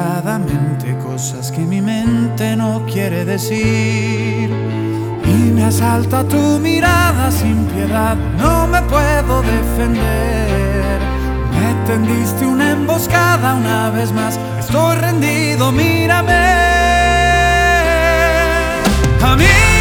desesperadamente cosas que mi mente no quiere decir. Y me asalta tu mirada sin piedad, no me puedo defender. Me tendiste una emboscada una vez más, estoy rendido, mírame. A mí